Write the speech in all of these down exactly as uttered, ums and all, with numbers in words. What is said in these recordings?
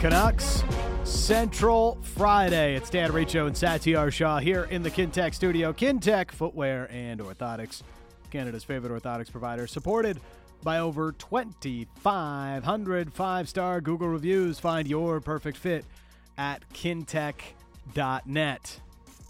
Canucks Central Friday. It's Dan Riccio and Satyar Shah here in the Kintec studio. Kintec Footwear and Orthotics, Canada's favorite orthotics provider, supported by over twenty-five hundred five-star Google reviews. Find your perfect fit at kintec dot net.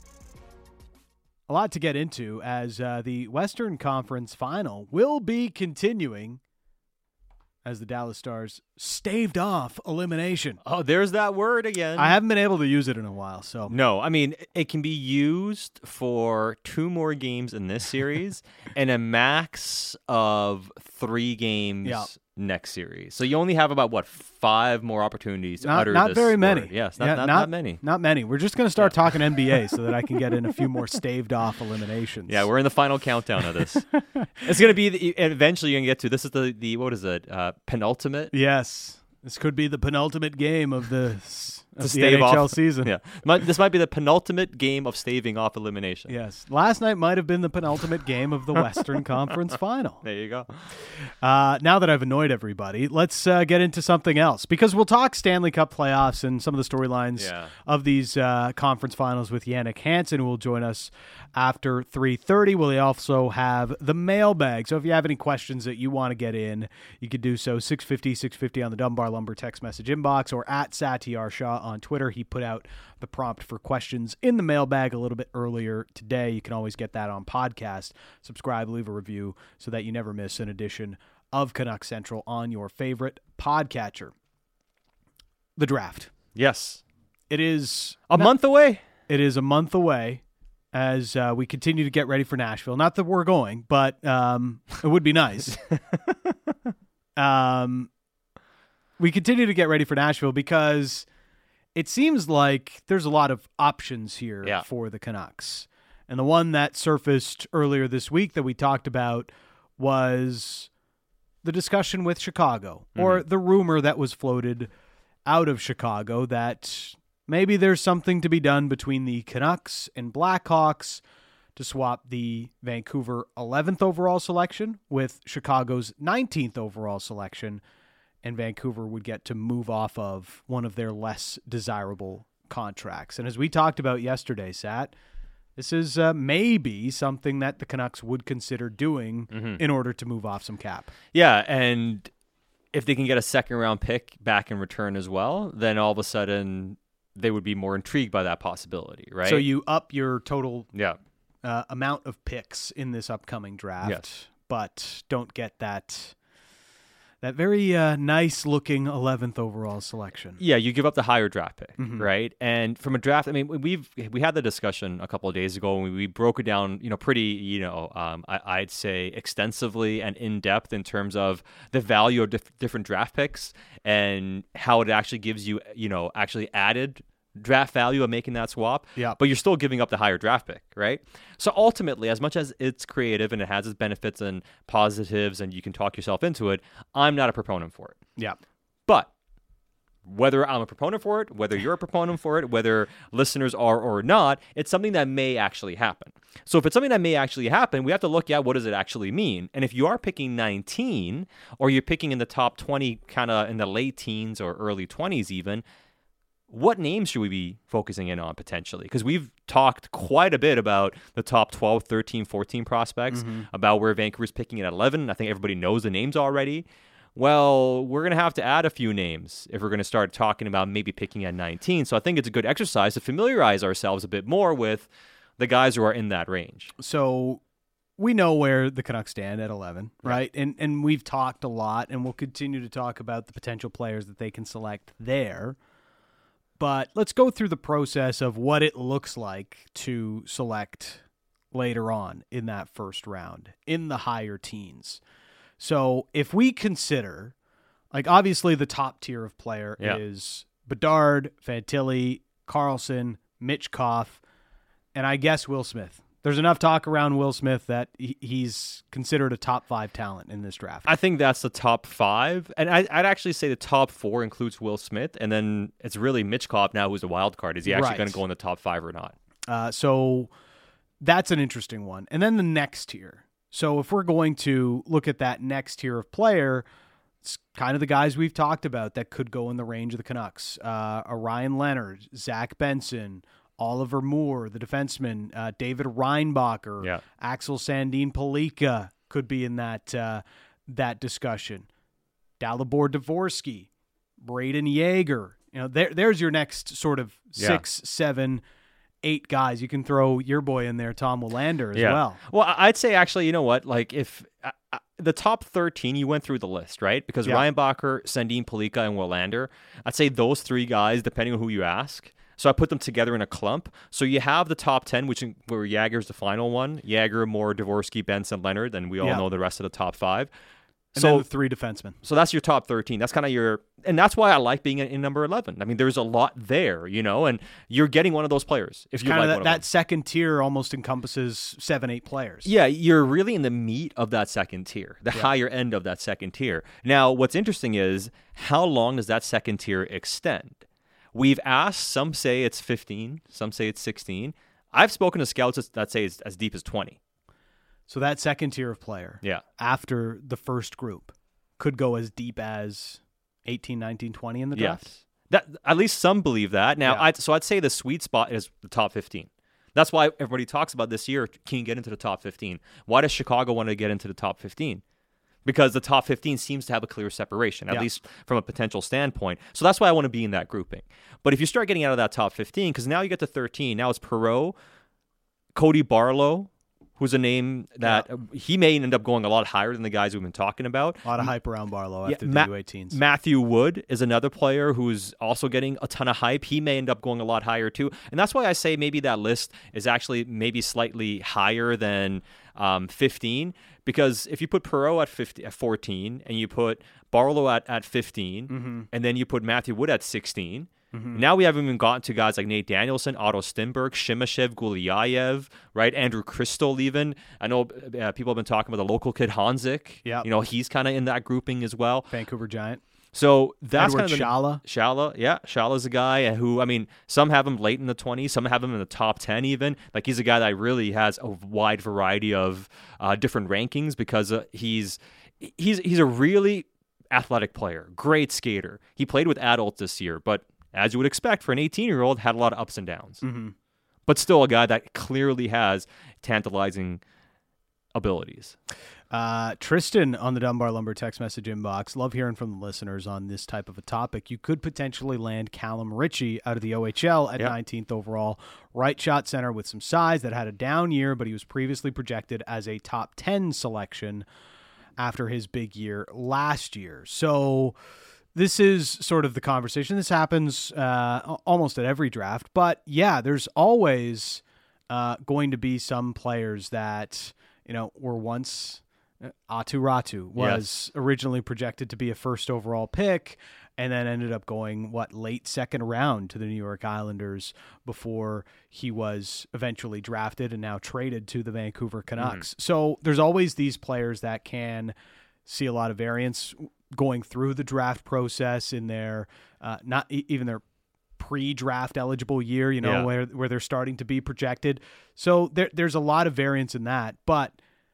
A lot to get into as uh, the Western Conference Final will be continuing as the Dallas Stars staved off elimination. Oh, there's that word again. I haven't been able to use it in a while, so. No, I mean, it can be used for two more games in this series and a max of three games yeah. next series. So you only have about, what, five more opportunities to not, utter not this very many. word. Yes, not, yeah, not, not, not many. Not many. We're just going to start yeah. talking N B A so that I can get in a few more staved off eliminations. Yeah, we're in the final countdown of this. It's going to be, the, eventually you're going to get to, this is the, the what is it, uh, penultimate? Yes. This could be the penultimate game of the, of the stave N H L off. season. Yeah, This might be the penultimate game of staving off elimination. Yes. Last night might have been the penultimate game of the Western Conference Final. There you go. Uh, now that I've annoyed everybody, let's uh, get into something else, because we'll talk Stanley Cup playoffs and some of the storylines yeah. of these uh, conference finals with Yannick Hansen, who will join us after three thirty. We'll also have the mailbag. So if you have any questions that you want to get in, you could do so six fifty, six fifty on the Dunbar Lumber text message inbox, or at Satyar Shah on Twitter. He put out the prompt for questions in the mailbag a little bit earlier today. You can always get that on podcast. Subscribe, leave a review so that you never miss an edition of Canuck Central on your favorite podcatcher. The draft. Yes. It is a not, month away. It is a month away as uh, we continue to get ready for Nashville. Not that we're going, but um, it would be nice. um, we continue to get ready for Nashville because it seems like there's a lot of options here yeah. for the Canucks. And the one that surfaced earlier this week that we talked about was the discussion with Chicago, mm-hmm. or the rumor that was floated out of Chicago that maybe there's something to be done between the Canucks and Blackhawks to swap the Vancouver eleventh overall selection with Chicago's nineteenth overall selection, and Vancouver would get to move off of one of their less desirable contracts. And as we talked about yesterday, Sat, this is uh, maybe something that the Canucks would consider doing mm-hmm. in order to move off some cap. Yeah, and if they can get a second-round pick back in return as well, then all of a sudden they would be more intrigued by that possibility, right? So you up your total yeah. uh, amount of picks in this upcoming draft, yes. but don't get that that very uh, nice-looking eleventh overall selection. Yeah, you give up the higher draft pick, mm-hmm. right? And from a draft, I mean, we've we had the discussion a couple of days ago, and we, we broke it down, you know, pretty, you know, um, I, I'd say extensively and in depth in terms of the value of dif- different draft picks and how it actually gives you, you know, actually added draft value of making that swap, yeah. but you're still giving up the higher draft pick, right? So ultimately, as much as it's creative and it has its benefits and positives and you can talk yourself into it, I'm not a proponent for it. Yeah. But whether I'm a proponent for it, whether you're a proponent for it, whether listeners are or not, it's something that may actually happen. So if it's something that may actually happen, we have to look at what does it actually mean. And if you are picking nineteen, or you're picking in the top twenty, kind of in the late teens or early twenties even, what names should we be focusing in on potentially? Because we've talked quite a bit about the top twelve, thirteen, fourteen prospects, mm-hmm. about where Vancouver's picking at eleven. I think everybody knows the names already. Well, we're going to have to add a few names if we're going to start talking about maybe picking at nineteen. So I think it's a good exercise to familiarize ourselves a bit more with the guys who are in that range. So we know where the Canucks stand at eleven, right? And and we've talked a lot, and we'll continue to talk about the potential players that they can select there. But let's go through the process of what it looks like to select later on in that first round, in the higher teens. So if we consider, like, obviously the top tier of player yeah. is Bedard, Fantilli, Carlson, Michkov, and I guess Will Smith. There's enough talk around Will Smith that he's considered a top five talent in this draft. I think that's the top five. And I, I'd actually say the top four includes Will Smith. And then it's really Michkov now who's a wild card. Is he actually right. going to go in the top five or not? Uh, so that's an interesting one. And then the next tier. So if we're going to look at that next tier of player, It's kind of the guys we've talked about that could go in the range of the Canucks. Uh, a Ryan Leonard, Zach Benson, Oliver Moore, the defenseman, uh, David Reinbacher, Yeah. Axel Sandin Palika could be in that uh, that discussion. Dalibor Dvorsky, Braden Yeager. You know, there there's your next sort of six, Yeah. seven, eight guys. You can throw your boy in there, Tom Willander, as Yeah. well. Well, I- I'd say actually, you know what? Like if uh, uh, the top thirteen, you went through the list, right? Because Yeah. Reinbacher, Sandin Palika, and Willander, I'd say those three guys, depending on who you ask. So I put them together in a clump. So you have the top ten, which in, where Yager's the final one. Yager, Moore, Dvorsky, Benson, Leonard, and we all Yeah. know the rest of the top five. And so then the three defensemen. So that's your top thirteen. That's kind of your, and that's why I like being in, in number eleven. I mean, there's a lot there, you know, and you're getting one of those players if you Kind like of that, one of that them. second tier almost encompasses seven, eight players. Yeah, you're really in the meat of that second tier, the Yeah. higher end of that second tier. Now, what's interesting is how long does that second tier extend? We've asked, some say it's fifteen, some say it's sixteen. I've spoken to scouts that say it's as deep as twenty. So that second tier of player Yeah. after the first group could go as deep as eighteen, nineteen, twenty in the draft. Yes. That, at least some believe that. Now, Yeah. I'd, so I'd say the sweet spot is the top fifteen. That's why everybody talks about this year, can you get into the top fifteen? Why does Chicago want to get into the top fifteen? Because the top fifteen seems to have a clear separation, at Yeah. least from a potential standpoint. So that's why I want to be in that grouping. But if you start getting out of that top fifteen, because now you get to thirteen, now it's Perreault, Cody Barlow, who's a name that uh, he may end up going a lot higher than the guys we've been talking about. A lot of hype around Barlow Yeah, after Ma- the U eighteens. Matthew Wood is another player who's also getting a ton of hype. He may end up going a lot higher too. And that's why I say maybe that list is actually maybe slightly higher than um, fifteen. Because if you put Perreault at, fifty, at fourteen and you put Barlow at, at fifteen Mm-hmm. and then you put Matthew Wood at sixteen, now we haven't even gotten to guys like Nate Danielson, Otto Stenberg, Shimashev, Gulyayev, right? Andrew Crystal even. I know uh, people have been talking about the local kid Hanzik. Yep. You know, he's kind of in that grouping as well. Vancouver Giant. So that's Edward kind of the, Shala. Shala, yeah, Shala's a guy who, I mean, some have him late in the twenties, some have him in the top ten even. Like he's a guy that really has a wide variety of uh, different rankings because uh, he's he's he's a really athletic player, great skater. He played with adults this year, but as you would expect for an eighteen-year-old, had a lot of ups and downs. Mm-hmm. But still a guy that clearly has tantalizing abilities. Uh, Tristan on the Dunbar Lumber text message inbox. Love hearing from the listeners on this type of a topic. You could potentially land Callum Ritchie out of the O H L at Yeah. nineteenth overall. Right shot center with some size that had a down year, but he was previously projected as a top ten selection after his big year last year. So this is sort of the conversation. This happens uh, almost at every draft. But yeah, there's always uh, going to be some players that, you know, were once... Atu Ratu was Yes. originally projected to be a first overall pick and then ended up going, what, late second round to the New York Islanders before he was eventually drafted and now traded to the Vancouver Canucks. Mm-hmm. So there's always these players that can see a lot of variance going through the draft process in their, uh, not e- even their pre-draft eligible year, you know, Yeah. where, where they're starting to be projected. So there, there's a lot of variance in that, but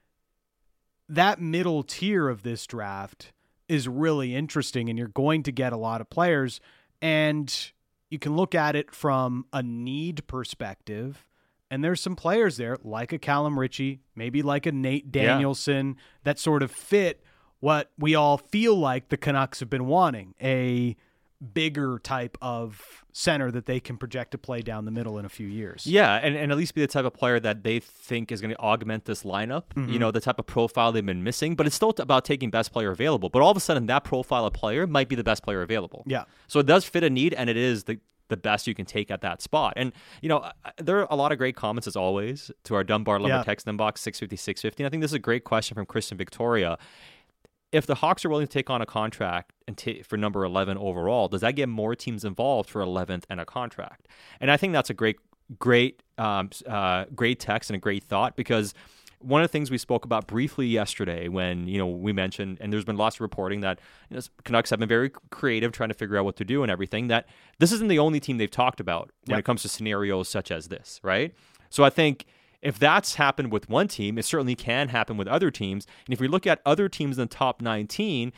that middle tier of this draft is really interesting, and you're going to get a lot of players, and you can look at it from a need perspective, and there's some players there like a Callum Ritchie, maybe like a Nate Danielson, yeah. that sort of fit what we all feel like the Canucks have been wanting, a bigger type of center that they can project to play down the middle in a few years. Yeah, and, and at least be the type of player that they think is going to augment this lineup, mm-hmm. you know, the type of profile they've been missing, but it's still about taking best player available. But all of a sudden, that profile of player might be the best player available. Yeah. So it does fit a need, and it is the the best you can take at that spot. And, you know, there are a lot of great comments, as always, to our Dunbar Lumber yeah. text inbox, six fifty, six fifty. And I think this is a great question from Kristen Victoria. If the Hawks are willing to take on a contract and t- for number eleven overall, does that get more teams involved for eleventh and a contract? And I think that's a great, great, um, uh, great text and a great thought, because one of the things we spoke about briefly yesterday when, you know, we mentioned, and there's been lots of reporting that, you know, Canucks have been very creative trying to figure out what to do and everything, that this isn't the only team they've talked about when yep. it comes to scenarios such as this, right? So I think if that's happened with one team, it certainly can happen with other teams. And if we look at other teams in the top nineteen,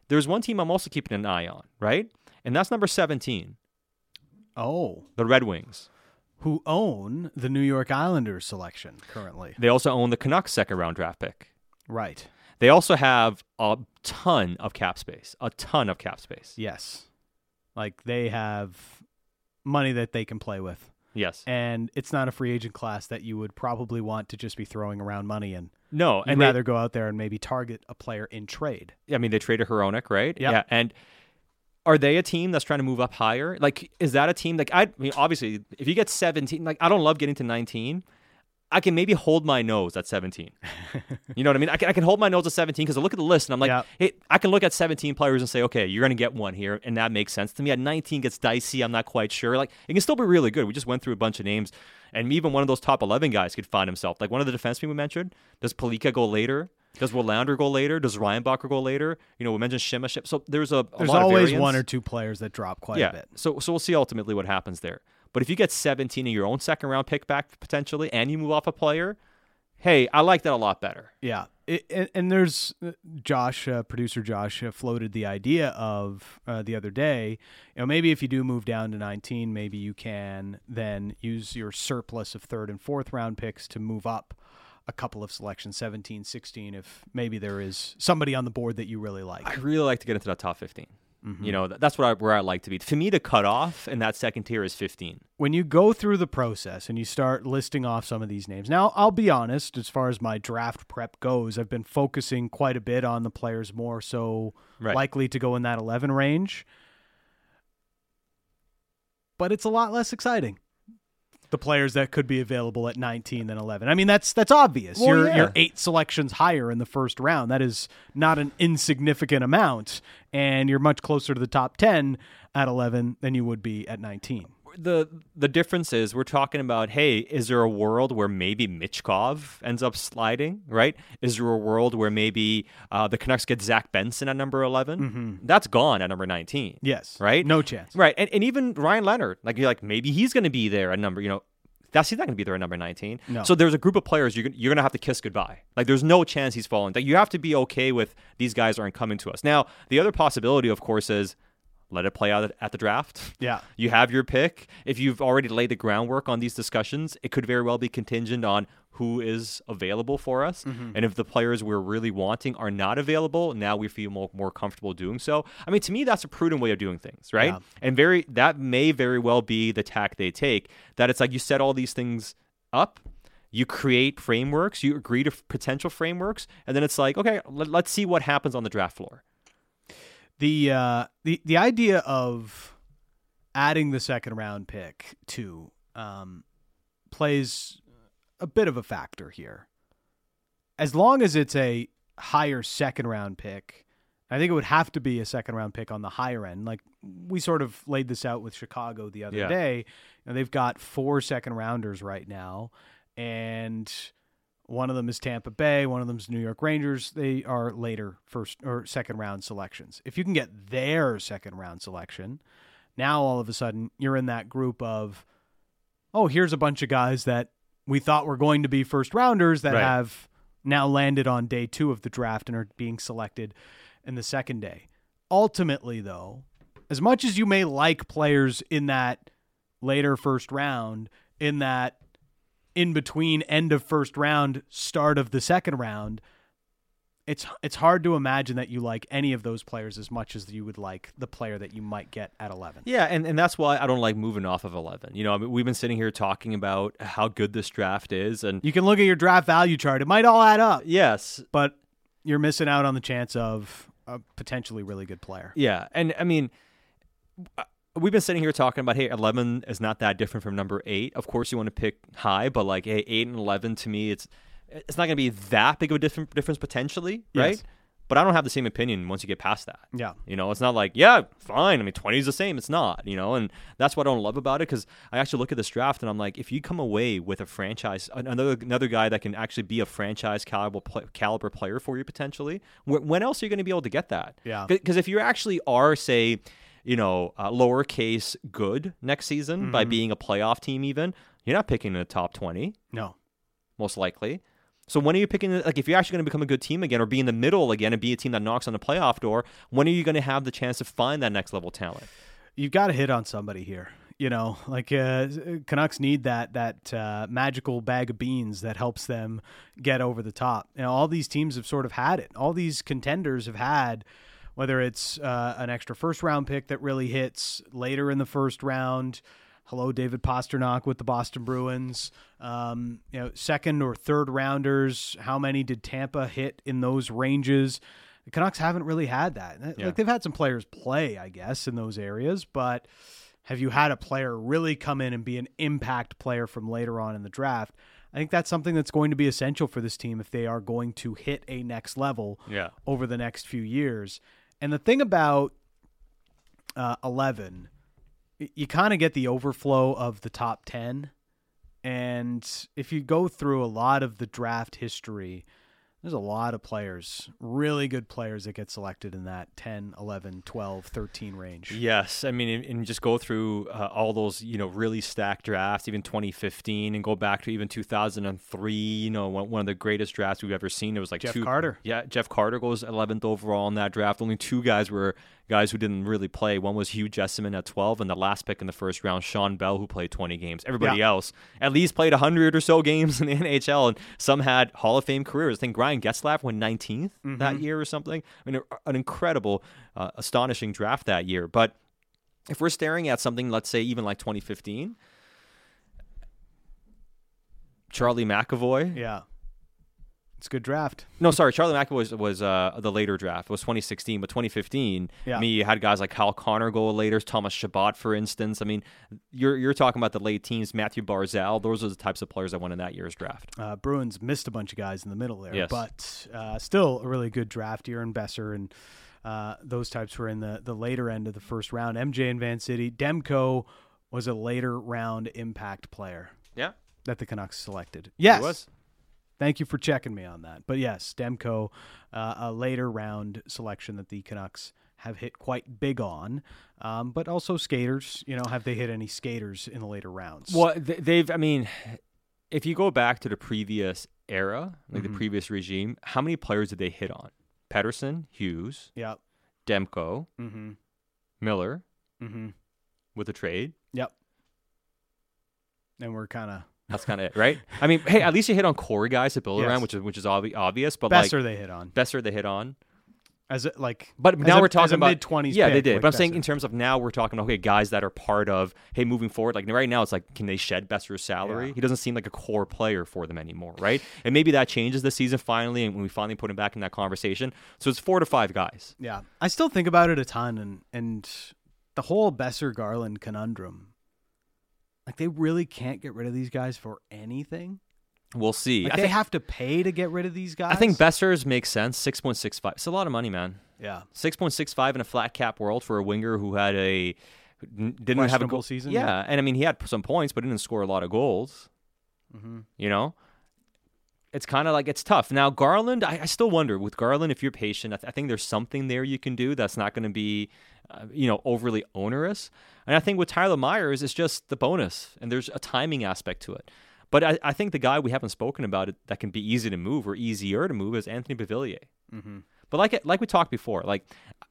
there's one team I'm also keeping an eye on, right? And that's number seventeen. Oh. The Red Wings. Who own the New York Islanders selection currently. They also own the Canucks second round draft pick. Right. They also have a ton of cap space. A ton of cap space. Yes. Like they have money that they can play with. Yes. And it's not a free agent class that you would probably want to just be throwing around money in. No. You'd and rather they, go out there and maybe target a player in trade. I mean, they traded Hronek, right? Yep. Yeah. And are they a team that's trying to move up higher? Like, is that a team? Like, I, I mean, obviously, if you get seventeen, like, I don't love getting to nineteen. I can maybe hold my nose at seventeen. You know what I mean? I can, I can hold my nose at seventeen because I look at the list and I'm like, Yep. hey, I can look at seventeen players and say, okay, you're going to get one here. And that makes sense to me. At nineteen gets dicey. I'm not quite sure. Like, it can still be really good. We just went through a bunch of names. And even one of those top eleven guys could find himself. Like one of the defensemen we mentioned. Does Palika go later? Does Willander go later? Does Ryanbacher go later? You know, we mentioned Shimaship. So there's a, a There's lot always of variance. one or two players that drop quite yeah. a bit. So so we'll see ultimately what happens there. But if you get seventeen in your own second round pick back potentially, and you move off a player, hey, I like that a lot better. Yeah. It, and, and there's uh, Josh, uh, producer Josh, uh, floated the idea of uh, the other day, you know, maybe if you do move down to nineteen, maybe you can then use your surplus of third and fourth round picks to move up a couple of selections, seventeen, sixteen, if maybe there is somebody on the board that you really like. I really like to get into that top fifteen. Mm-hmm. You know, that's what I, where I like to be. For me, to cut off in that second tier is fifteen. When you go through the process and you start listing off some of these names, now I'll be honest, as far as my draft prep goes, I've been focusing quite a bit on the players more so Right. likely to go in that eleven range. But it's a lot less exciting. The players that could be available at nineteen than eleven. I mean, that's that's obvious. Well, you're, yeah. you're eight selections higher in the first round. That is not an insignificant amount, and you're much closer to the top ten at eleven than you would be at nineteen. The the difference is we're talking about, hey, is there a world where maybe Michkov ends up sliding, right? Is there a world where maybe uh, the Canucks get Zach Benson at number eleven? Mm-hmm. That's gone at number nineteen. Yes. Right? No chance. Right. And, and even Ryan Leonard, like you're like, maybe he's going to be there at number, you know, that's he's not going to be there at number nineteen. No. So there's a group of players you're, you're going to have to kiss goodbye. Like there's no chance he's falling. Like you have to be okay with these guys aren't coming to us. Now, the other possibility, of course, is let it play out at the draft. Yeah. You have your pick. If you've already laid the groundwork on these discussions, it could very well be contingent on who is available for us. Mm-hmm. And if the players we're really wanting are not available, now we feel more, more comfortable doing so. I mean, to me, that's a prudent way of doing things, right? Yeah. And very that may very well be the tack they take, that it's like you set all these things up, you create frameworks, you agree to potential frameworks, and then it's like, okay, let, let's see what happens on the draft floor. The uh, the the idea of adding the second round pick to um, plays a bit of a factor here. As long as it's a higher second round pick, I think it would have to be a second round pick on the higher end. Like we sort of laid this out with Chicago the other Yeah. day. You know, they've got four second rounders right now, and one of them is Tampa Bay. One of them is New York Rangers. They are later first or second round selections. If you can get their second round selection, now all of a sudden you're in that group of, oh, here's a bunch of guys that we thought were going to be first rounders that Right. have now landed on day two of the draft and are being selected in the second day. Ultimately, though, as much as you may like players in that later first round, in that in between end of first round, start of the second round, it's it's hard to imagine that you like any of those players as much as you would like the player that you might get at eleven. Yeah, and, and that's why I don't like moving off of eleven. You know, I mean, we've been sitting here talking about how good this draft is, and You can look at your draft value chart. It might all add up, yes, but you're missing out on the chance of a potentially really good player. yeah, and I mean, we've been sitting here talking about, hey, eleven is not that different from number eight. Of course, you want to pick high, but like, hey, eight and eleven to me, it's it's not going to be that big of a different difference potentially, right? Yes. But I don't have the same opinion once you get past that. Yeah. You know, it's not like, yeah, fine. I mean, twenty is the same. It's not, you know, and that's what I don't love about it, because I actually look at this draft and I'm like, if you come away with a franchise, another another guy that can actually be a franchise caliber, caliber player for you potentially, wh- when else are you going to be able to get that? Yeah. Because if you actually are, say, you know, uh, lowercase good next season Mm-hmm. by being a playoff team even, you're not picking in the top twenty, No. most likely. So when are you picking, like, if you're actually going to become a good team again or be in the middle again and be a team that knocks on the playoff door, when are you going to have the chance to find that next level talent? You've got to hit on somebody here. You know, like uh, Canucks need that that uh, magical bag of beans that helps them get over the top. You know, all these teams have sort of had it. All these contenders have had, whether it's uh, an extra first round pick that really hits later in the first round. Hello, David Pastrnak with the Boston Bruins. Um, you know, second or third rounders. How many did Tampa hit in those ranges? The Canucks haven't really had that. Yeah. Like they've had some players play, I guess, in those areas, but have you had a player really come in and be an impact player from later on in the draft? I think that's something that's going to be essential for this team if they are going to hit a next level yeah. over the next few years. And the thing about uh, eleven, you kind of get the overflow of the top ten. And if you go through a lot of the draft history, there's a lot of players, really good players that get selected in that ten, eleven, twelve, thirteen range. Yes. I mean, and, and just go through uh, all those, you know, really stacked drafts, even twenty fifteen, and go back to even two thousand three, you know, one, one of the greatest drafts we've ever seen. It was like Jeff two, Carter. Yeah, Jeff Carter goes eleventh overall in that draft. Only two guys were guys who didn't really play. One was Hugh Jessamine at twelve, and the last pick in the first round, Sean Bell, who played twenty games. Everybody yeah. else at least played one hundred or so games in the N H L, and some had Hall of Fame careers. I think Brian Getzlaf went nineteenth mm-hmm. that year or something. I mean, an incredible, uh, astonishing draft that year. But if we're staring at something, let's say even like twenty fifteen, Charlie McAvoy. Yeah. It's a good draft. No, sorry, Charlie McAvoy was, was uh, the later draft. It was twenty sixteen, but twenty fifteen, yeah. I mean, you had guys like Kyle Connor go later, Thomas Chabot, for instance. I mean, you're you're talking about the late teams, Matthew Barzal. Those are the types of players that went in that year's draft. Uh, Bruins missed a bunch of guys in the middle there, yes. but uh, still a really good draft. Aaron Besser and uh, those types were in the, the later end of the first round. M J and Van City. Demko was a later round impact player. Yeah. That the Canucks selected. Yes. He was. Thank you for checking me on that. But yes, Demko, uh, a later round selection that the Canucks have hit quite big on. Um, but also skaters, you know, have they hit any skaters in the later rounds? Well, they've, I mean, if you go back to the previous era, like mm-hmm. the previous regime, how many players did they hit on? Pettersson, Hughes, yep. Demko, mm-hmm. Miller, mm-hmm. with a trade. Yep. And we're kind of... That's kind of it, right? I mean, hey, at least you hit on core guys to build yes. around, which is which is obvi- obvious. But Besser like, they hit on. Besser they hit on. As a, like, but now a, we're talking about mid twenties. Yeah, they did. Like but I'm Besser. saying in terms of now we're talking okay, guys that are part of hey, moving forward. Like right now, it's like can they shed Besser's salary? Yeah. He doesn't seem like a core player for them anymore, right? And maybe that changes this season finally, and when we finally put him back in that conversation. So it's four to five guys. Yeah, I still think about it a ton, and and the whole Besser Garland conundrum. Like they really can't get rid of these guys for anything. We'll see. Like I they think, have to pay to get rid of these guys. I think Besser's makes sense. six point six five. It's a lot of money, man. Yeah. six point six five in a flat cap world for a winger who had a didn't have a goal season. Yeah. yeah, and I mean he had some points, but didn't score a lot of goals. Mm-hmm. You know, it's kind of like it's tough. Now Garland, I, I still wonder with Garland if you're patient. I, th- I think there's something there you can do that's not going to be, uh, you know, overly onerous. And I think with Tyler Myers, it's just the bonus, and there's a timing aspect to it. But I, I think the guy we haven't spoken about it that can be easy to move or easier to move is Anthony Beauvillier. Mm-hmm. But like like we talked before, like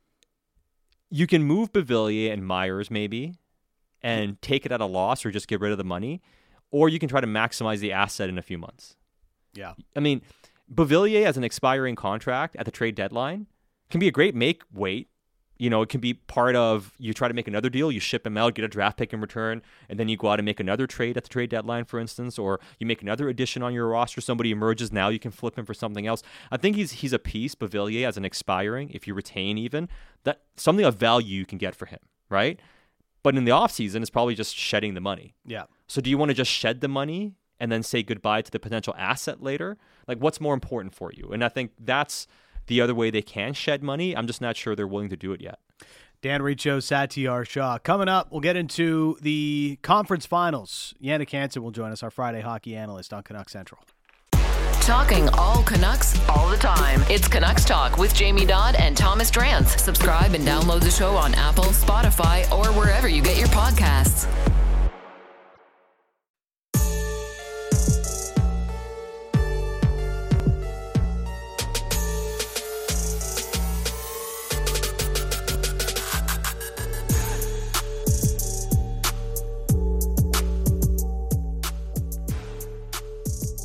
you can move Beauvillier and Myers maybe and take it at a loss or just get rid of the money, or you can try to maximize the asset in a few months. Yeah. I mean, Beauvillier as an expiring contract at the trade deadline can be a great make weight. You know, it can be part of you try to make another deal, you ship him out, get a draft pick in return, and then you go out and make another trade at the trade deadline, for instance, or you make another addition on your roster. Somebody emerges now, you can flip him for something else. I think he's he's a piece, Beauvillier, as an expiring, if you retain even, that something of value you can get for him, right? But in the offseason, it's probably just shedding the money. Yeah. So do you want to just shed the money and then say goodbye to the potential asset later? Like, what's more important for you? And I think that's the other way they can shed money. I'm just not sure they're willing to do it yet. Dan Riccio, Satyar Shah. Coming up, we'll get into the conference finals. Yannick Hansen will join us, our Friday hockey analyst on Canucks Central. Talking all Canucks all the time. It's Canucks Talk with Jamie Dodd and Thomas Drance. Subscribe and download the show on Apple, Spotify, or wherever you get your podcasts.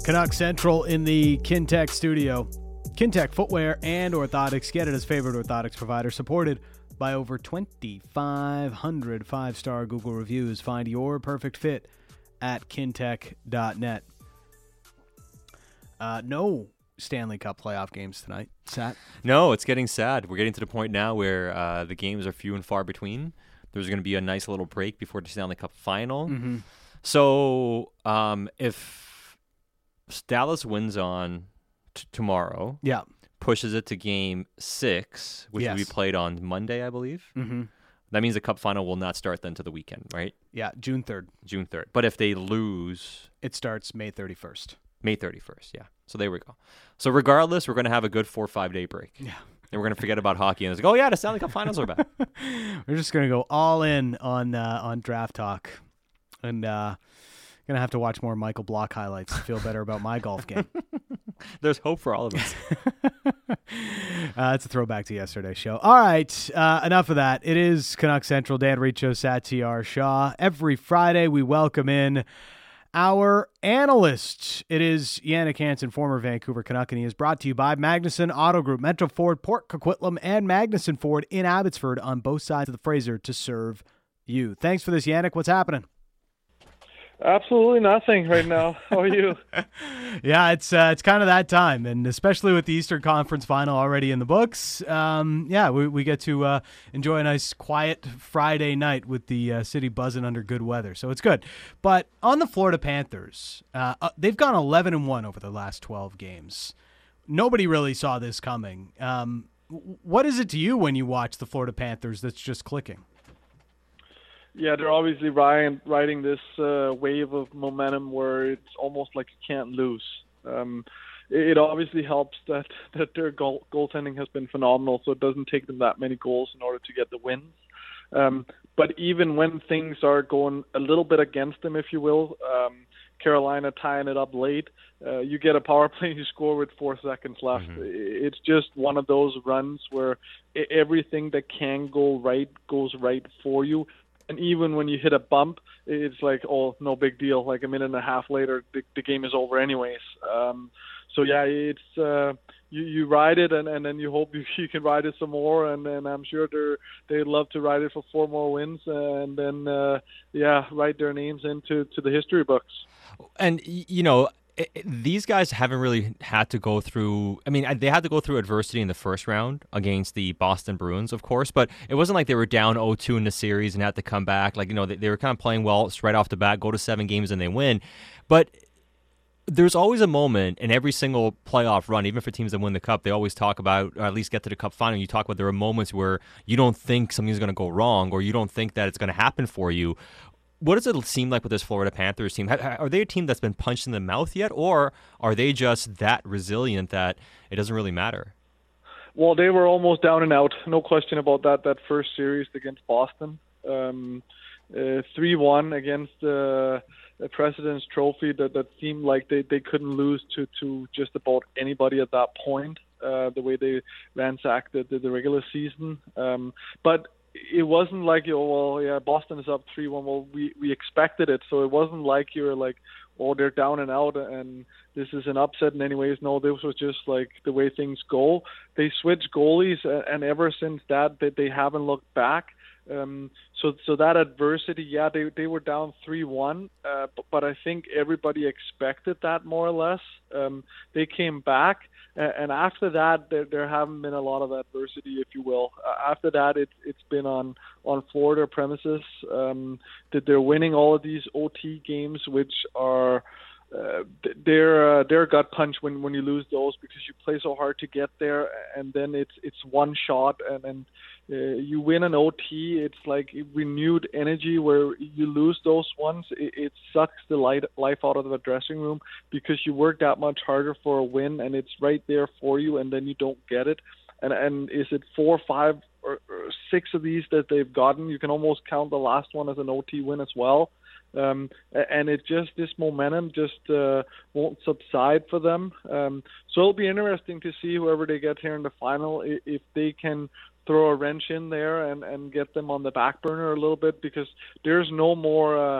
Canuck Central in the Kintec studio. Kintec Footwear and Orthotics. Get it as favorite orthotics provider, supported by over twenty-five hundred five-star Google reviews. Find your perfect fit at kintec dot net. Uh, no Stanley Cup playoff games tonight. Sat? No, it's getting sad. We're getting to the point now where uh, the games are few and far between. There's going to be a nice little break before the Stanley Cup final. Mm-hmm. So um, if Dallas wins on t- tomorrow, Yeah. pushes it to game six, which Yes. will be played on Monday, I believe. Mm-hmm. That means the Cup final will not start then to the weekend, right? Yeah, June third. June third. But if they lose, It starts May thirty-first. May thirty-first, yeah. So there we go. So regardless, we're going to have a good four or five day break. Yeah. And we're going to forget about hockey. And it's like, oh, yeah, the Stanley Cup finals are back. We're just going to go all in on uh, on draft talk. And uh, going to have to watch more Michael Block highlights to feel better about my golf game. There's hope for all of us. Uh, it's a throwback to yesterday's show. All right, uh, enough of that. It is Canuck Central. Dan Riccio, Sat T R Shaw. Every Friday, we welcome in our analyst. It is Yannick Hansen, former Vancouver Canuck, and he is brought to you by Magnuson Auto Group, Metro Ford, Port Coquitlam, and Magnuson Ford in Abbotsford on both sides of the Fraser to serve you. Thanks for this, Yannick. What's happening? Absolutely nothing right now. How are you? Yeah, it's uh, it's kind of that time, and especially with the Eastern Conference Final already in the books. Um, yeah, we we get to uh, enjoy a nice, quiet Friday night with the uh, city buzzing under good weather, so it's good. But on the Florida Panthers, uh, uh, they've gone eleven and one over the last twelve games. Nobody really saw this coming. Um, what is it to you when you watch the Florida Panthers that's just clicking? Yeah, they're obviously riding, riding this uh, wave of momentum where it's almost like you can't lose. Um, it, it obviously helps that, that their goal, goaltending has been phenomenal, so it doesn't take them that many goals in order to get the wins. Um, but even when things are going a little bit against them, if you will, um, Carolina tying it up late, uh, you get a power play, you score with four seconds left. Mm-hmm. It's just one of those runs where everything that can go right goes right for you. And even when you hit a bump, it's like, oh, no big deal. Like a minute and a half later, the, the game is over anyways. Um, so, yeah, it's uh, you, you ride it, and, and then you hope you, you can ride it some more. And, and I'm sure they're, they'd love to ride it for four more wins and then, uh, yeah, write their names into to the history books. And, you know, It, it, these guys haven't really had to go through, I mean, they had to go through adversity in the first round against the Boston Bruins, of course, but it wasn't like they were down oh two in the series and had to come back. Like, you know, they, they were kind of playing well right off the bat, go to seven games and they win. But there's always a moment in every single playoff run, even for teams that win the Cup, they always talk about, or at least get to the Cup final, you talk about there are moments where you don't think something's going to go wrong or you don't think that it's going to happen for you. What does it seem like with this Florida Panthers team? Are they a team that's been punched in the mouth yet, or are they just that resilient that it doesn't really matter? Well, they were almost down and out. No question about that. That first series against Boston, um, uh, three one against uh, the President's Trophy, that, that seemed like they, they couldn't lose to, to just about anybody at that point, uh, the way they ransacked the, the, the regular season. Um, but it wasn't like, oh, well, yeah, Boston is up three one. Well, we, we expected it, so it wasn't like you were like, oh, they're down and out and this is an upset in any ways. No, this was just like the way things go. They switched goalies, and ever since that, they, they haven't looked back. Um, so so that adversity, yeah, they they were down three one, uh, but, but I think everybody expected that more or less. Um, they came back. And after that, there, there haven't been a lot of adversity, if you will. Uh, after that, it, it's been on, on Florida premises. Um, that they're winning all of these O T games, which are uh, they're uh, they're gut punch when, when you lose those, because you play so hard to get there, and then it's it's one shot, and and uh, you win an O T. It's like renewed energy. Where you lose those ones, it, it sucks the light, life out of the dressing room, because you work that much harder for a win, and it's right there for you, and then you don't get it. And and is it four, five, or, or six of these that they've gotten? You can almost count the last one as an O T win as well. Um, and it just, this momentum just uh, won't subside for them. Um, so it'll be interesting to see whoever they get here in the final, if they can throw a wrench in there and, and get them on the back burner a little bit, because there's no more uh,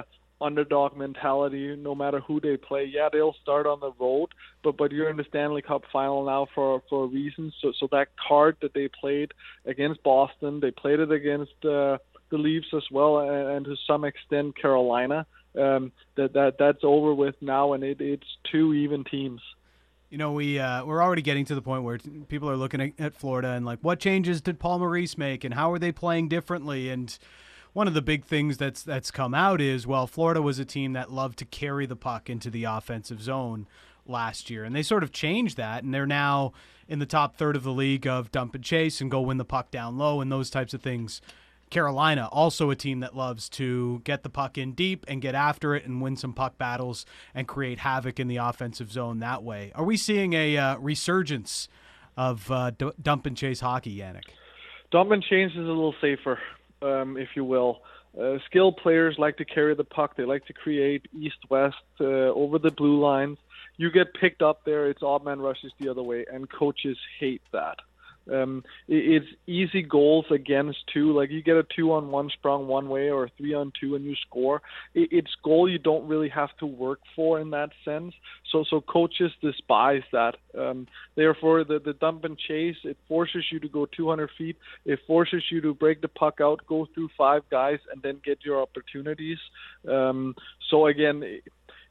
underdog mentality no matter who they play. Yeah, they'll start on the road, but but you're in the Stanley Cup final now for for a reason. So so that card that they played against Boston, they played it against uh, the Leafs as well, and, and to some extent Carolina. Um, that that that's over with now, and it, it's two even teams. You know, we, uh, we're already getting to the point where people are looking at, at Florida and like, what changes did Paul Maurice make and how are they playing differently? And one of the big things that's that's come out is, well, Florida was a team that loved to carry the puck into the offensive zone last year. And they sort of changed that, and they're now in the top third of the league of dump and chase and go win the puck down low and those types of things. Carolina, also a team that loves to get the puck in deep and get after it and win some puck battles and create havoc in the offensive zone that way. Are we seeing a uh, resurgence of uh, d- dump and chase hockey, Yannick? Dump and chase is a little safer, um, if you will. Uh, skilled players like to carry the puck. They like to create east-west uh, over the blue lines. You get picked up there, it's odd man rushes the other way, and coaches hate that. Um, it's easy goals against two. Like you get a two on one sprung one way or a three on two and you score. It's goal you don't really have to work for in that sense. So so coaches despise that. Um, therefore, the, the dump and chase, it forces you to go two hundred feet. It forces you to break the puck out, go through five guys, and then get your opportunities. Um, so again, it,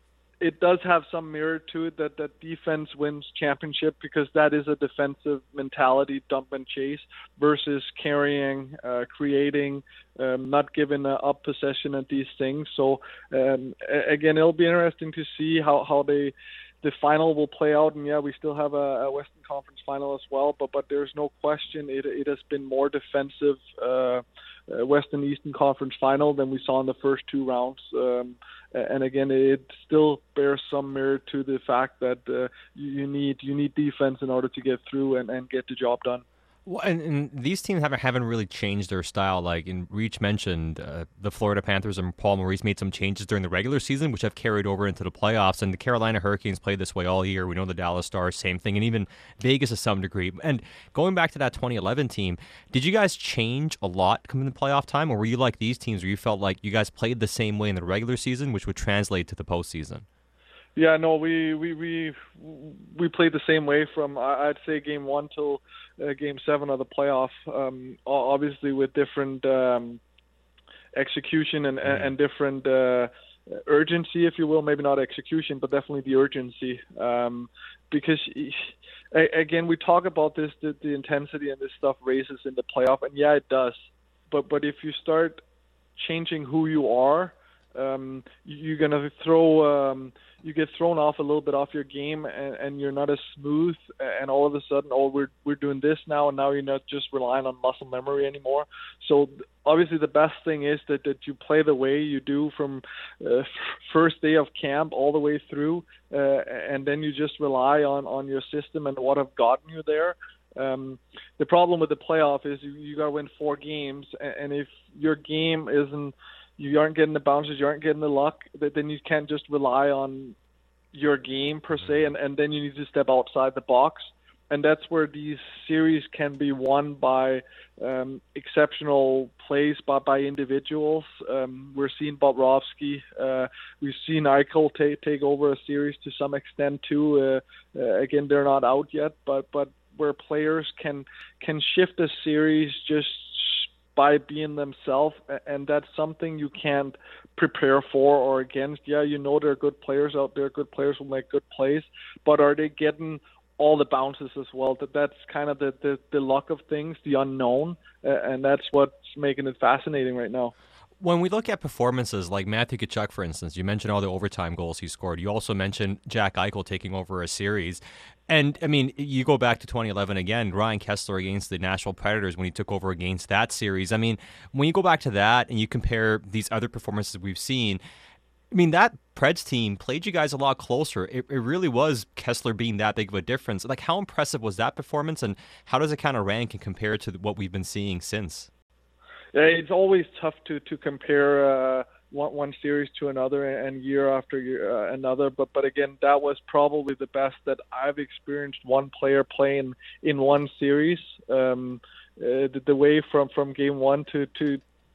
It does have some merit to it that, that defense wins championship, because that is a defensive mentality, dump and chase, versus carrying, uh, creating, um, not giving uh, up possession at these things. So, um, again, it'll be interesting to see how, how they the final will play out. And, yeah, we still have a, a Western Conference final as well, but but there's no question it, it has been more defensive uh, uh, Western Eastern Conference final than we saw in the first two rounds. Um, And again, it still bears some merit to the fact that uh, you need you need defense in order to get through and, and get the job done. Well, and, and these teams haven't haven't really changed their style. Like in Reach mentioned, uh, the Florida Panthers and Paul Maurice made some changes during the regular season, which have carried over into the playoffs. And the Carolina Hurricanes played this way all year. We know the Dallas Stars, same thing, and even Vegas to some degree. And going back to that twenty eleven team, did you guys change a lot coming to playoff time, or were you like these teams where you felt like you guys played the same way in the regular season, which would translate to the postseason? Yeah, no, we we we we played the same way from I'd say game one till uh, game seven of the playoff. Um, obviously with different um, execution and mm-hmm. and different uh, urgency, if you will. Maybe not execution, but definitely the urgency. Um, because again, we talk about this, the, the intensity and this stuff raises in the playoff, and yeah, it does. But but if you start changing who you are, um, you're gonna throw. Um, you get thrown off a little bit off your game, and, and you're not as smooth, and all of a sudden, oh, we're we're doing this now, and now you're not just relying on muscle memory anymore. So obviously the best thing is that, that you play the way you do from uh, first day of camp all the way through, uh, and then you just rely on, on your system and what have gotten you there. Um, the problem with the playoff is you, you got to win four games, and, and if your game isn't, you aren't getting the bounces, you aren't getting the luck, then you can't just rely on your game per se, and, and then you need to step outside the box. And that's where these series can be won by um, exceptional plays by, by individuals. Um, we're seeing Bobrovsky. Uh, we've seen Eichel take, take over a series to some extent too. Uh, uh, again, they're not out yet, but, but where players can can shift a series just by being themselves, and that's something you can't prepare for or against. Yeah, you know there are good players out there, good players will make good plays, but are they getting all the bounces as well? That That's kind of the, the, the luck of things, the unknown, uh, and that's what's making it fascinating right now. When we look at performances like Matthew Tkachuk, for instance, you mentioned all the overtime goals he scored. You also mentioned Jack Eichel taking over a series. And, I mean, you go back to twenty eleven again, Ryan Kesler against the Nashville Predators when he took over against that series. I mean, when you go back to that and you compare these other performances we've seen, I mean, that Preds team played you guys a lot closer. It, it really was Kesler being that big of a difference. Like, how impressive was that performance, and how does it kind of rank and compare to what we've been seeing since? Yeah, it's always tough to to compare uh, one, one series to another and year after year uh, another. But but again, that was probably the best that I've experienced one player playing in one series. Um, uh, the, the way from, from game one to, to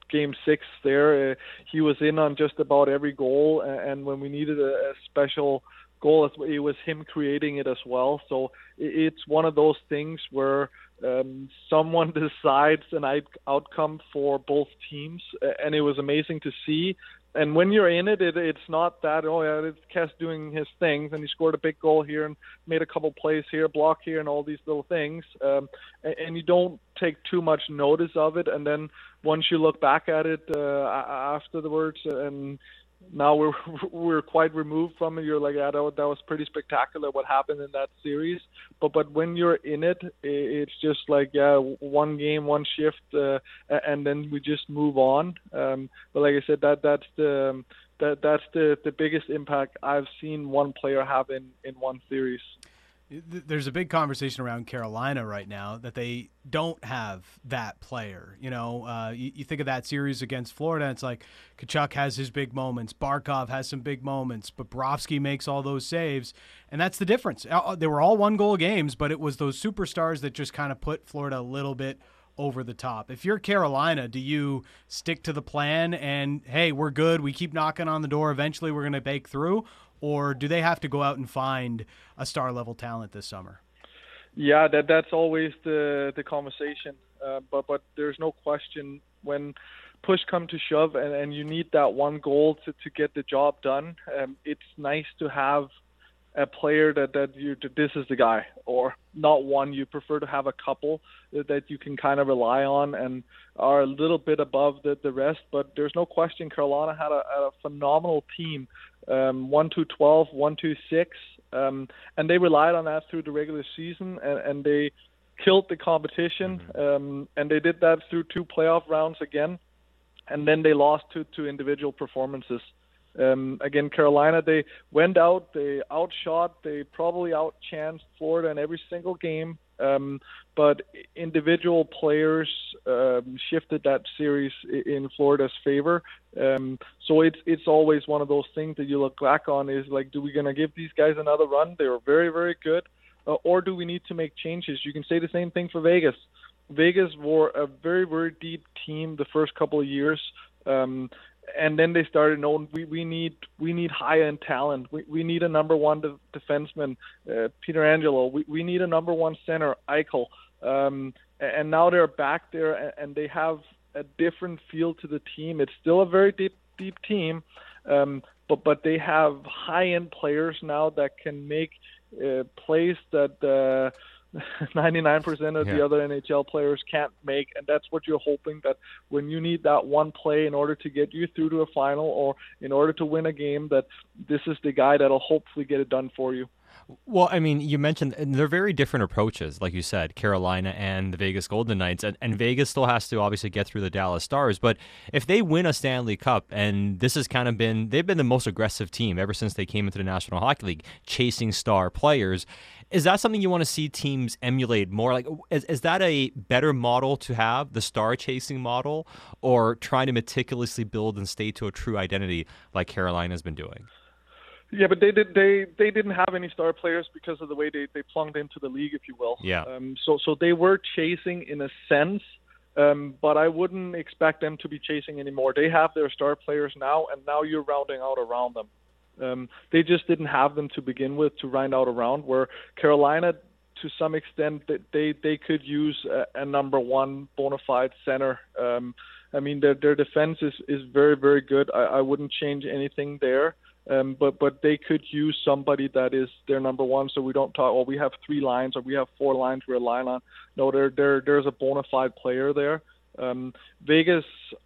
game six there, uh, he was in on just about every goal, and when we needed a, a special goal, it was him creating it as well. So it's one of those things where um, someone decides an outcome for both teams, and it was amazing to see. And when you're in it, it it's not that, oh, yeah, it's Kess doing his things, and he scored a big goal here and made a couple plays here, block here, and all these little things. Um, and, and you don't take too much notice of it. And then once you look back at it uh, afterwards, and now we're we're quite removed from it, you're like, yeah, that was, that was pretty spectacular what happened in that series. But but when you're in it, it's just like, yeah, one game, one shift, uh, and then we just move on. Um, but like I said, that that's the that that's the, the biggest impact I've seen one player have in, in one series. There's a big conversation around Carolina right now that they don't have that player. You know, uh, you, you think of that series against Florida, and it's like Tkachuk has his big moments, Barkov has some big moments, Bobrovsky makes all those saves, and that's the difference. They were all one-goal games, but it was those superstars that just kind of put Florida a little bit over the top. If you're Carolina, do you stick to the plan and, hey, we're good, we keep knocking on the door, eventually we're going to break through? Or do they have to go out and find a star-level talent this summer? Yeah, that that's always the the conversation. Uh, but but there's no question when push comes to shove and, and you need that one goal to, to get the job done, um, it's nice to have a player that, that you this is the guy, or not one. You prefer to have a couple that you can kind of rely on and are a little bit above the, the rest. But there's no question Carolina had a, a phenomenal team. Um, one two twelve, one two six, um, and they relied on that through the regular season, and, and they killed the competition, mm-hmm. um, and they did that through two playoff rounds again, and then they lost to, to individual performances. Um, again, Carolina, they went out, they outshot, they probably outchanced Florida in every single game, um, but individual players um, shifted that series in Florida's favor. Um, so it's it's always one of those things that you look back on is like, do we going to give these guys another run? They were very, very good. Uh, or do we need to make changes? You can say the same thing for Vegas. Vegas were a very, very deep team the first couple of years. Um, and then they started knowing we, we need we need high-end talent. We we need a number one de- defenseman, uh, Pietrangelo. We we need a number one center, Eichel. Um, and now they're back there, and, and they have a different feel to the team. It's still a very deep deep team, um, but but they have high-end players now that can make uh, plays that uh, ninety-nine percent of yeah. the other N H L players can't make, and that's what you're hoping, that when you need that one play in order to get you through to a final or in order to win a game, that this is the guy that'll hopefully get it done for you. Well, I mean, you mentioned and they're very different approaches, like you said, Carolina and the Vegas Golden Knights, and, and Vegas still has to obviously get through the Dallas Stars, but if they win a Stanley Cup, and this has kind of been, they've been the most aggressive team ever since they came into the National Hockey League, chasing star players. Is that something you want to see teams emulate more? Like, is, is that a better model to have, the star chasing model, or trying to meticulously build and stay to a true identity like Carolina's been doing? Yeah, but they did they, they didn't have any star players because of the way they, they plugged into the league, if you will. Yeah. Um, so so they were chasing in a sense, um, but I wouldn't expect them to be chasing anymore. They have their star players now, and now you're rounding out around them. Um, they just didn't have them to begin with to round out around, where Carolina, to some extent, they they could use a, a number one bona fide center. Um, I mean, their their defense is, is very, very good. I, I wouldn't change anything there. Um, but but they could use somebody that is their number one, so we don't talk, well, we have three lines or we have four lines we're relying on. No, there there there's a bona fide player there. Um, Vegas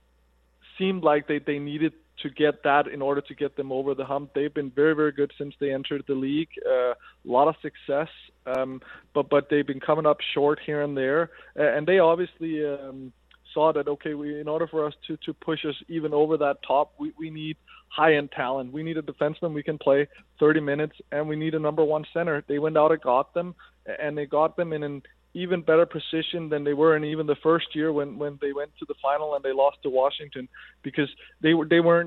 seemed like they, they needed to get that in order to get them over the hump. They've been very, very good since they entered the league. Uh, a lot of success, um, but but they've been coming up short here and there. Uh, and they obviously um, saw that, okay, we in order for us to, to push us even over that top, we, we need high-end talent. We need a defenseman we can play thirty minutes, and we need a number one center. They went out and got them, and they got them in an even better position than they were in even the first year when, when they went to the final and they lost to Washington, because they were they weren't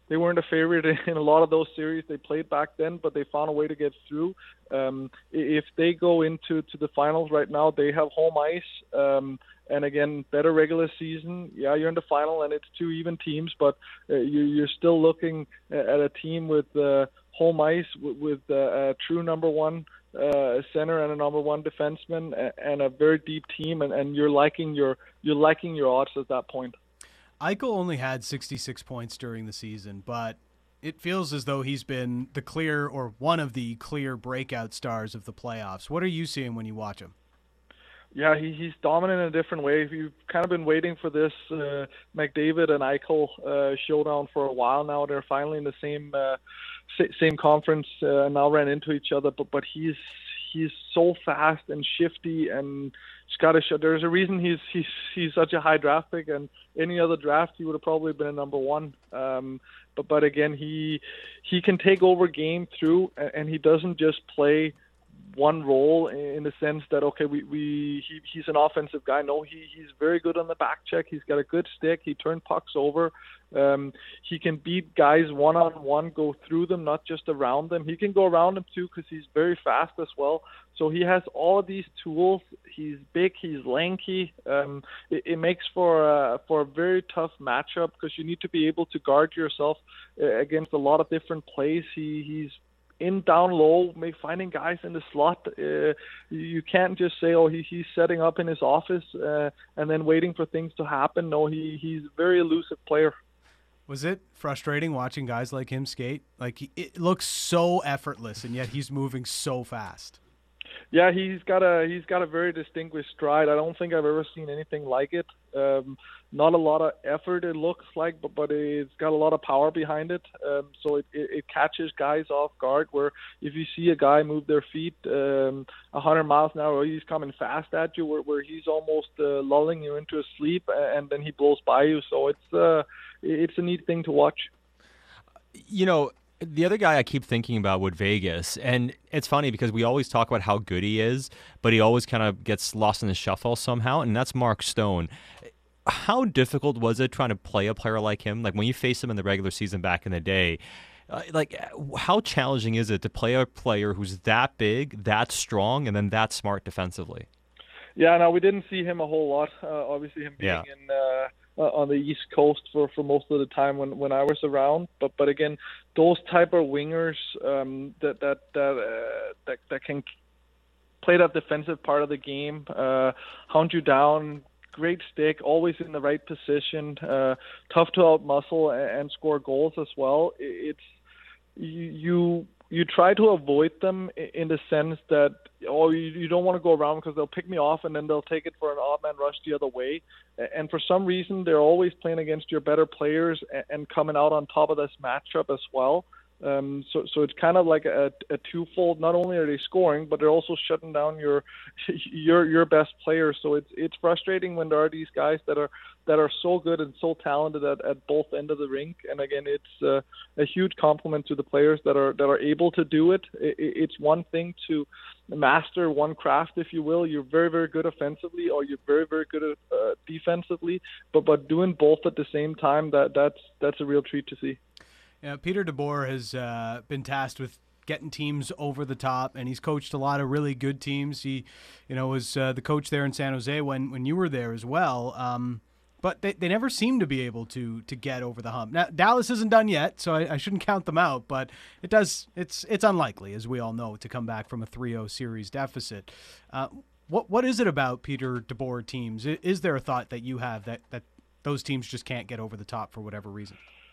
they weren't a favorite in a lot of those series they played back then, but they found a way to get through. Um, if they go into to the finals right now, they have home ice. Um, and again, better regular season. Yeah, you're in the final, and it's two even teams, but uh, you, you're still looking at a team with uh, home ice with, with uh, a true number one uh, center and a number one defenseman, and a very deep team, and, and you're liking your you're liking your odds at that point. Eichel only had sixty-six points during the season, but it feels as though he's been the clear or one of the clear breakout stars of the playoffs. What are you seeing when you watch him? Yeah, he, he's dominant in a different way. You've kind of been waiting for this uh, McDavid and Eichel uh, showdown for a while now. They're finally in the same uh, same conference uh, and now ran into each other. But but he's he's so fast and shifty, and he's got to show. There's a reason he's he's he's such a high draft pick. And any other draft, he would have probably been a number one. Um, but but again, he he can take over game through, and he doesn't just play one role in the sense that, okay, we, we he, he's an offensive guy. No, he, he's very good on the back check. He's got a good stick. He turned pucks over. Um, he can beat guys one-on-one, go through them, not just around them. He can go around them too because he's very fast as well. So he has all of these tools. He's big. He's lanky. Um, it, it makes for a, for a very tough matchup because you need to be able to guard yourself against a lot of different plays. He he's in down low, maybe finding guys in the slot. Uh, you can't just say, oh, he, he's setting up in his office uh, and then waiting for things to happen. No, he, he's a very elusive player. Was it frustrating watching guys like him skate? Like, he, it looks so effortless, and yet he's moving so fast. Yeah, he's got a he's got a very distinguished stride. I don't think I've ever seen anything like it. Um, not a lot of effort, it looks like, but, but it's got a lot of power behind it. Um, so it, it, it catches guys off guard, where if you see a guy move their feet um, one hundred miles an hour, or he's coming fast at you, where, where he's almost uh, lulling you into a sleep, and then he blows by you. So it's uh, it's a neat thing to watch. You know, the other guy I keep thinking about with Vegas, and it's funny because we always talk about how good he is, but he always kind of gets lost in the shuffle somehow, and that's Mark Stone. How difficult was it trying to play a player like him? Like when you faced him in the regular season back in the day, uh, like how challenging is it to play a player who's that big, that strong, and then that smart defensively? Yeah, no, we didn't see him a whole lot. Uh, obviously, him being yeah. in uh, uh, on the East Coast for, for most of the time when, when I was around. But but again, those type of wingers um, that that that, uh, that that can play that defensive part of the game, uh, hunt you down. Great stick, always in the right position, uh, tough to outmuscle and, and score goals as well. It's you, you you try to avoid them in the sense that, oh, you, you don't want to go around because they'll pick me off and then they'll take it for an odd man rush the other way. And for some reason, they're always playing against your better players and, and coming out on top of this matchup as well. Um, so, so it's kind of like a, a twofold. Not only are they scoring, but they're also shutting down your, your, your best players. So it's it's frustrating when there are these guys that are that are so good and so talented at, at both ends of the rink. And again, it's uh, a huge compliment to the players that are that are able to do it. it. It's one thing to master one craft, if you will. You're very very good offensively, or you're very very good at, uh, defensively. But but doing both at the same time, that that's that's a real treat to see. Yeah, Peter DeBoer has uh, been tasked with getting teams over the top, and he's coached a lot of really good teams. He, you know, was uh, the coach there in San Jose when, when you were there as well. Um, but they, they never seem to be able to to get over the hump. Now, Dallas isn't done yet, so I, I shouldn't count them out. But it does. It's it's unlikely, as we all know, to come back from a three oh series deficit. Uh, what what is it about Peter DeBoer teams? Is there a thought that you have that that those teams just can't get over the top for whatever reason?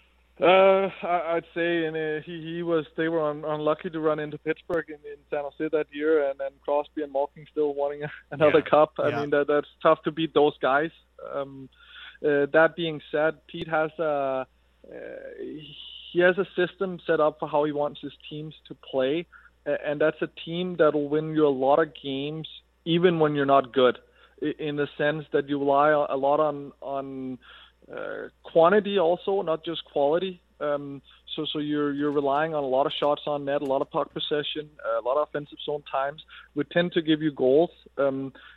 Uh, I'd say, and uh, he he was. They were un, unlucky to run into Pittsburgh in, in San Jose that year, and then Crosby and Malkin still wanting another yeah. cup. I yeah. mean, that that's tough to beat those guys. Um, uh, that being said, Pete has a uh, he has a system set up for how he wants his teams to play, and that's a team that will win you a lot of games, even when you're not good. In the sense that you rely a lot on on. Uh, quantity also, not just quality. Um, so, so you're you're relying on a lot of shots on net, a lot of puck possession, uh, a lot of offensive zone times, would tend to give you goals. Um,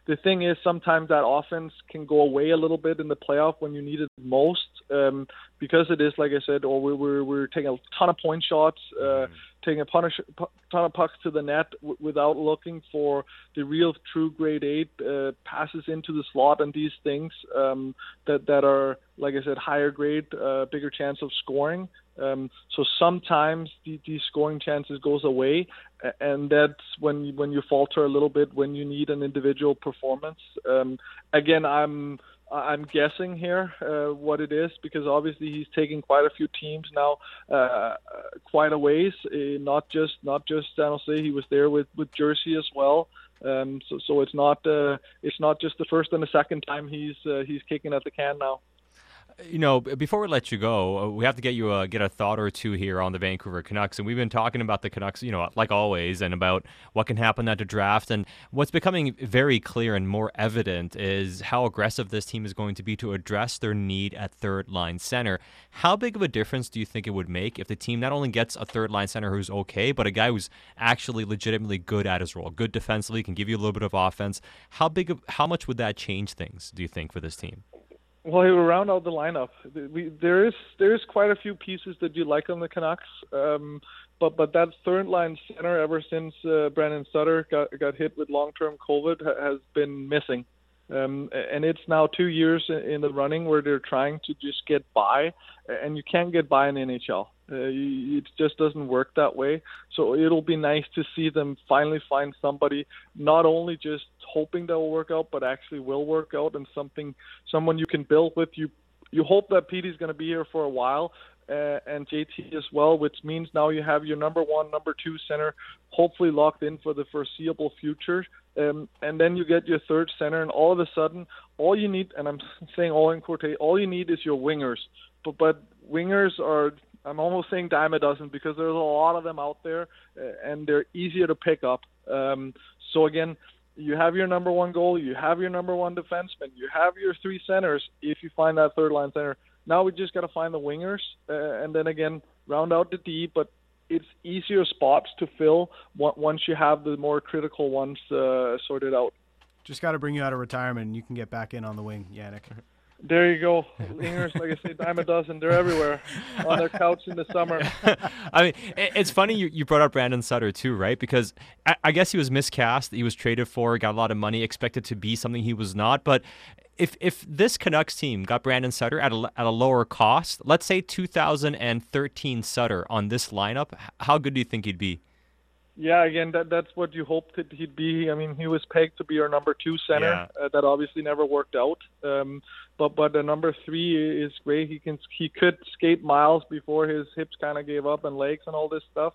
the thing is, sometimes that offense can go away a little bit in the playoff when you need it most, um, because it is, like I said, or we, we're we're taking a ton of point shots, uh, mm-hmm. taking a ton of, ton of pucks to the net w- without looking for the real true grade eight uh, passes into the slot and these things um, that that are, like I said, higher grade, uh, bigger chance of scoring. Um, so sometimes the, these scoring chances goes away, and that's when you, when you falter a little bit, when you need an individual performance. Um, again, I'm I'm guessing here uh, what it is, because obviously he's taking quite a few teams now, uh, quite a ways. Uh, not just not just San Jose. He was there with, with Jersey as well. Um, so so it's not uh, it's not just the first and the second time he's uh, he's kicking at the can now. You know, before we let you go, we have to get you a, get a thought or two here on the Vancouver Canucks. And we've been talking about the Canucks, you know, like always, and about what can happen at the draft. And what's becoming very clear and more evident is how aggressive this team is going to be to address their need at third-line center. How big of a difference do you think it would make if the team not only gets a third-line center who's okay, but a guy who's actually legitimately good at his role, good defensively, can give you a little bit of offense? How big of, how much would that change things, do you think, for this team? Well, he will round out the lineup. We, there is there is quite a few pieces that you like on the Canucks, um, but but that third line center, ever since uh, Brandon Sutter got got hit with long term COVID, ha- has been missing, um, and it's now two years in the running where they're trying to just get by, and you can't get by in the N H L. Uh, you, it just doesn't work that way. So it'll be nice to see them finally find somebody, not only just hoping that will work out, but actually will work out, and something, someone you can build with. You you hope that Petey's going to be here for a while, uh, and J T as well, which means now you have your number one, number two center hopefully locked in for the foreseeable future. Um, and then you get your third center, and all of a sudden, all you need, and I'm saying all in quotation, all you need is your wingers. But, but wingers are, I'm almost saying dime a dozen, because there's a lot of them out there, uh, and they're easier to pick up. Um, so again, you have your number one goal, you have your number one defenseman, you have your three centers if you find that third line center. Now we just got to find the wingers, uh, and then again, round out the D, but it's easier spots to fill once you have the more critical ones uh, sorted out. Just got to bring you out of retirement and you can get back in on the wing, Yannick. There you go. Wingers, like I say, dime a dozen. They're everywhere on their couch in the summer. I mean, it's funny you, you brought up Brandon Sutter too, right? Because I, I guess he was miscast. He was traded for, got a lot of money, expected to be something he was not. But if if this Canucks team got Brandon Sutter at a, at a lower cost, let's say two thousand thirteen Sutter on this lineup, how good do you think he'd be? Yeah, again, that that's what you hoped that he'd be. I mean, he was pegged to be our number two center. Yeah. Uh, that obviously never worked out. Um, but but the number three is great. He can he could skate miles before his hips kind of gave up and legs and all this stuff.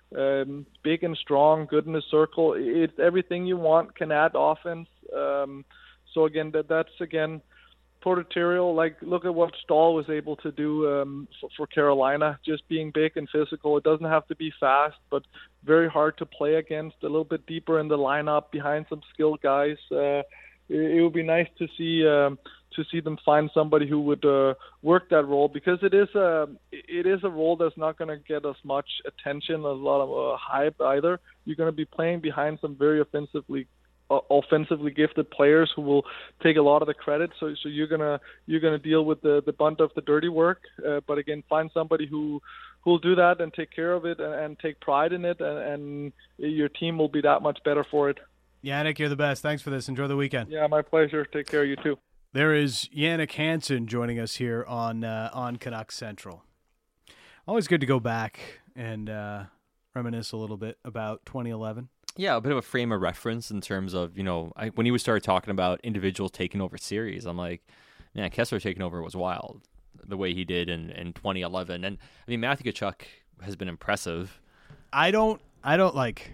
Um, big and strong, good in the circle. It's everything you want. Can add offense. Um, so again, that that's again. Porterial, like look at what Stahl was able to do um, for, for Carolina, just being big and physical. It doesn't have to be fast, but very hard to play against, a little bit deeper in the lineup behind some skilled guys. Uh, it, it would be nice to see um, to see them find somebody who would uh, work that role, because it is a it is a role that's not going to get as much attention, a lot of uh, hype either. You're going to be playing behind some very offensively offensively gifted players who will take a lot of the credit. So, so you're gonna you're gonna deal with the, the bunt of the dirty work. Uh, but again, find somebody who who'll do that and take care of it and, and take pride in it, and, and your team will be that much better for it. Yannick, you're the best. Thanks for this. Enjoy the weekend. Yeah, my pleasure. Take care. You too. There is Yannick Hansen joining us here on uh, on Canucks Central. Always good to go back and uh, reminisce a little bit about twenty eleven. Yeah, a bit of a frame of reference in terms of, you know, I, when he was started talking about individuals taking over series, I'm like, man, Kessler taking over was wild, the way he did in, in twenty eleven. And I mean, Matthew Tkachuk has been impressive. I don't, I don't like,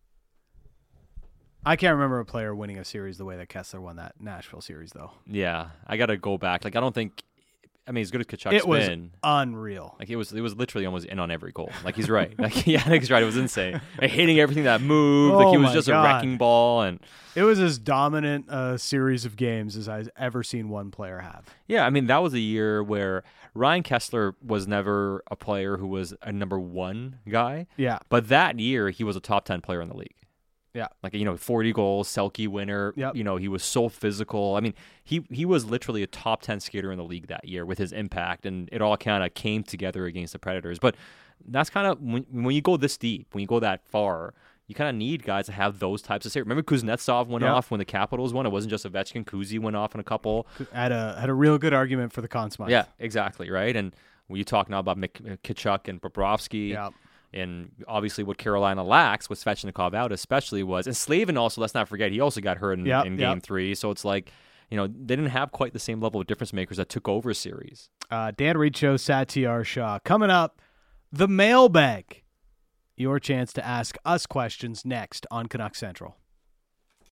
I can't remember a player winning a series the way that Kessler won that Nashville series, though. Yeah, I got to go back. Like, I don't think, I mean, as good as Tkachuk's it was been, unreal. Like it was, it was literally almost in on every goal. Like he's right. Like yeah, Nick's right. It was insane. Like, hitting everything that moved. Oh like he was my just God. a wrecking ball, and it was as dominant a series of games as I've ever seen one player have. Yeah, I mean that was a year where Ryan Kessler was never a player who was a number one guy. Yeah, but that year he was a top ten player in the league. Yeah. Like, you know, forty goals, Selke winner. Yep. You know, he was so physical. I mean, he he was literally a top ten skater in the league that year with his impact, and it all kind of came together against the Predators. But that's kind of, when, when you go this deep, when you go that far, you kind of need guys to have those types of saves. Remember Kuznetsov went Yep. off when the Capitals won? It wasn't just Ovechkin. Kuzi went off in a couple. Had a had a real good argument for the Conn Smythe. Yeah, exactly, right? And when you talk now about Mik- Tkachuk and Bobrovsky, Yeah. and obviously what Carolina lacks, with Svechnikov out especially, was, and Slavin also, let's not forget, he also got hurt in, Yep, in yep. game three. So it's like, you know, they didn't have quite the same level of difference makers that took over a series. Uh, Dan Riccio, Satyar Shah. Coming up, the mailbag. Your chance to ask us questions next on Canuck Central.